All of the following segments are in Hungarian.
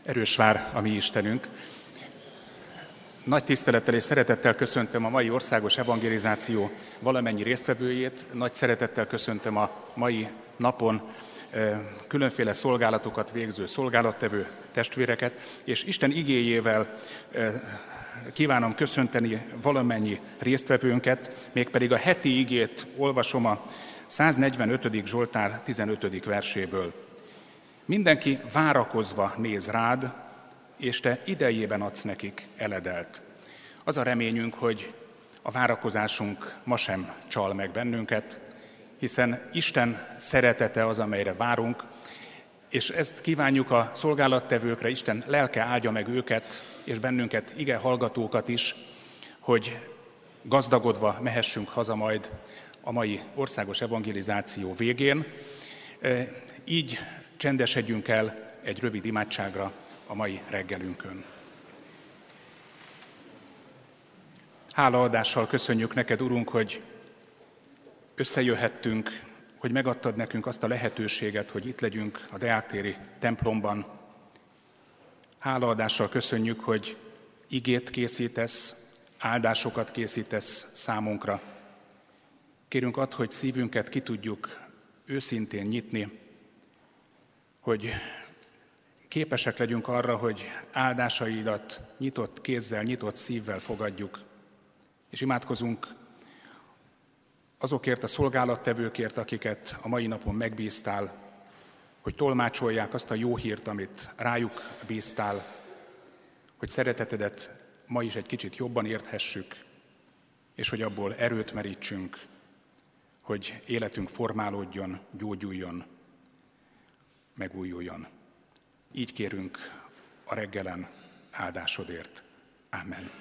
Erős vár a mi Istenünk. Nagy tisztelettel és szeretettel köszöntöm a mai országos evangelizáció valamennyi résztvevőjét, nagy szeretettel köszöntöm a mai napon különféle szolgálatokat végző szolgálattevő testvéreket, és Isten igéjével kívánom köszönteni valamennyi résztvevőnket, mégpedig a heti igét olvasom a 145. Zsoltár 15. verséből. Mindenki várakozva néz rád, és te idejében adsz nekik eledelt. Az a reményünk, hogy a várakozásunk ma sem csal meg bennünket, hiszen Isten szeretete az, amelyre várunk, és ezt kívánjuk a szolgálattevőkre, Isten lelke áldja meg őket, és bennünket, ige hallgatókat is, hogy gazdagodva mehessünk haza majd a mai országos evangelizáció végén. Így csendesedjünk el egy rövid imádságra a mai reggelünkön. Hálaadással köszönjük neked, Urunk, hogy összejöhettünk, hogy megadtad nekünk azt a lehetőséget, hogy itt legyünk a Deák-téri templomban. Hálaadással köszönjük, hogy igét készítesz, áldásokat készítesz számunkra. Kérünk add, hogy szívünket ki tudjuk őszintén nyitni, hogy képesek legyünk arra, hogy áldásaidat nyitott kézzel, nyitott szívvel fogadjuk. És imádkozunk azokért a szolgálattevőkért, akiket a mai napon megbíztál, hogy tolmácsolják azt a jó hírt, amit rájuk bíztál, hogy szeretetedet ma is egy kicsit jobban érthessük, és hogy abból erőt merítsünk, hogy életünk formálódjon, gyógyuljon, megújuljon. Így kérünk a reggelen áldásodért. Amen.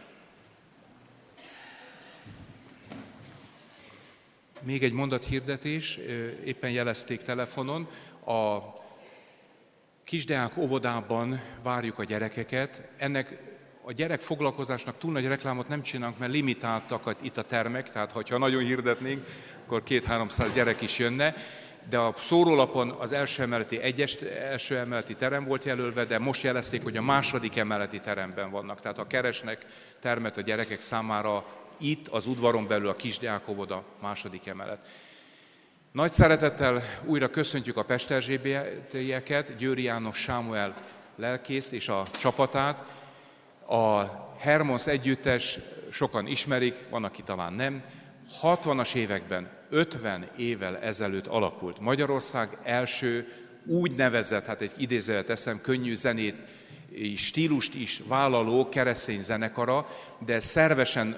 Még egy mondathirdetés, éppen jelezték telefonon. A Kisdeák óvodában várjuk a gyerekeket. Ennek a gyerekfoglalkozásnak túl nagy reklámot nem csinálunk, mert limitáltak itt a termek, tehát ha nagyon hirdetnénk, akkor 200-300 gyerek is jönne. De a szórólapon az első emeleti terem volt jelölve, de most jelezték, hogy a második emeleti teremben vannak. Tehát ha keresnek termet a gyerekek számára, itt az udvaron belül a Kisdeák óvoda második emelet. Nagy szeretettel újra köszöntjük a pesterzsébélyeket, Győri János Sámuel lelkészt és a csapatát. A Hermons együttes sokan ismerik, van, aki talán nem. 60-as években, 50 évvel ezelőtt alakult. Magyarország első úgynevezett, hát egy idézőjelet teszem, könnyű zenét, stílust is vállaló keresztény zenekara, de szervesen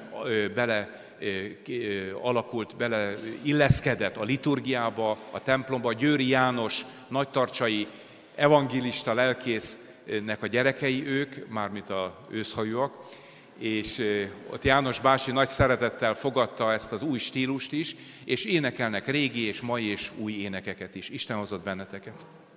illeszkedett a liturgiába, a templomba. Győri János nagytarcsai evangélista lelkésznek a gyerekei ők, mármint az őszhajúak, és ott János bácsi nagy szeretettel fogadta ezt az új stílust is, és énekelnek régi és mai és új énekeket is. Isten hozott benneteket!